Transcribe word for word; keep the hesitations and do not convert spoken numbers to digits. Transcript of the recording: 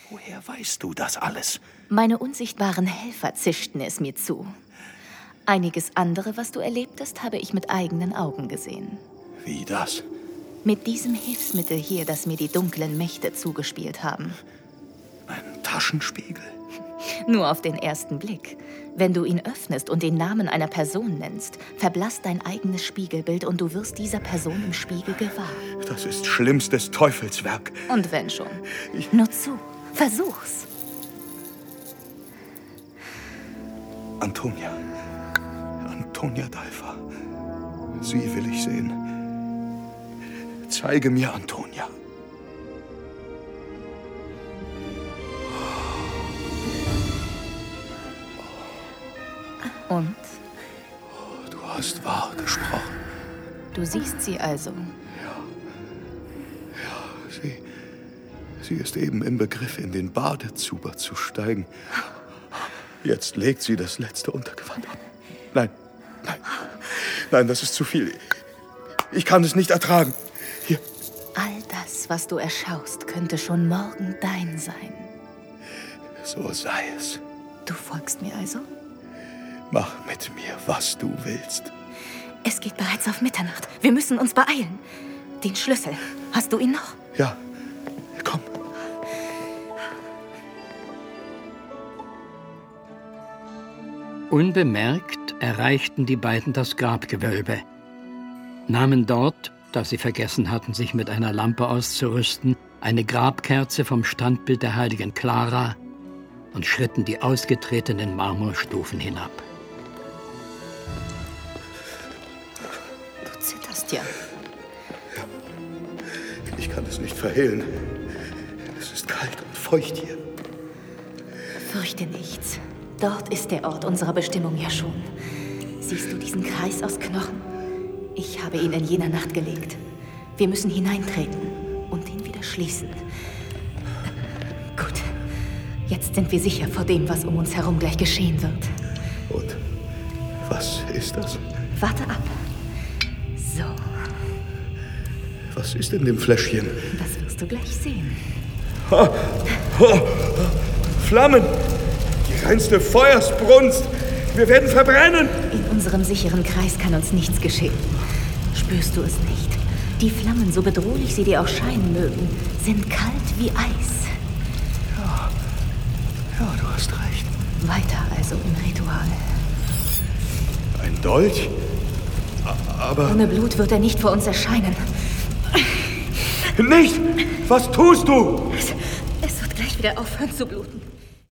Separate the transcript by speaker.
Speaker 1: Woher weißt du das alles?
Speaker 2: Meine unsichtbaren Helfer zischten es mir zu. Einiges andere, was du erlebt hast, habe ich mit eigenen Augen gesehen.
Speaker 1: Wie das?
Speaker 2: Mit diesem Hilfsmittel hier, das mir die dunklen Mächte zugespielt haben.
Speaker 1: Ein Taschenspiegel?
Speaker 2: Nur auf den ersten Blick. Wenn du ihn öffnest und den Namen einer Person nennst, verblasst dein eigenes Spiegelbild und du wirst dieser Person im Spiegel gewahr.
Speaker 1: Das ist schlimmstes Teufelswerk.
Speaker 2: Und wenn schon.
Speaker 1: Ich
Speaker 2: Nur zu. Versuch's.
Speaker 1: Antonia. Antonia Dalfa. Sie will ich sehen. Zeige mir Antonia.
Speaker 2: Und?
Speaker 1: Du hast wahr gesprochen.
Speaker 2: Du siehst sie also.
Speaker 1: Ja. Ja, sie... Sie ist eben im Begriff, in den Badezuber zu steigen. Jetzt legt sie das letzte Untergewand ab. Nein, nein, nein, das ist zu viel. Ich kann es nicht ertragen. Hier.
Speaker 2: All das, was du erschaust, könnte schon morgen dein sein.
Speaker 1: So sei es.
Speaker 2: Du folgst mir also?
Speaker 1: Mach mit mir, was du willst.
Speaker 2: Es geht bereits auf Mitternacht. Wir müssen uns beeilen. Den Schlüssel. Hast du ihn noch?
Speaker 1: Ja. Komm.
Speaker 3: Unbemerkt erreichten die beiden das Grabgewölbe, nahmen dort, da sie vergessen hatten, sich mit einer Lampe auszurüsten, eine Grabkerze vom Standbild der heiligen Clara und schritten die ausgetretenen Marmorstufen hinab.
Speaker 2: Du zitterst ja.
Speaker 1: Ich kann es nicht verhehlen. Es ist kalt und feucht hier.
Speaker 2: Fürchte nichts. Dort ist der Ort unserer Bestimmung ja schon. Siehst du diesen Kreis aus Knochen? Ich habe ihn in jener Nacht gelegt. Wir müssen hineintreten und ihn wieder schließen. Gut. Jetzt sind wir sicher vor dem, was um uns herum gleich geschehen wird.
Speaker 1: Und was ist das?
Speaker 2: Warte ab. So.
Speaker 1: Was ist in dem Fläschchen?
Speaker 2: Das wirst du gleich sehen.
Speaker 1: Ha, ha, Flammen! Die reinste Feuersbrunst! Wir werden verbrennen!
Speaker 2: In unserem sicheren Kreis kann uns nichts geschehen. Spürst du es nicht? Die Flammen, so bedrohlich sie dir auch scheinen mögen, sind kalt wie Eis.
Speaker 1: Ja, ja, du hast recht.
Speaker 2: Weiter also im Ritual.
Speaker 1: Ein Dolch? Aber...
Speaker 2: Ohne Blut wird er nicht vor uns erscheinen.
Speaker 1: Nicht! Was tust du?
Speaker 2: Es, es wird gleich wieder aufhören zu bluten.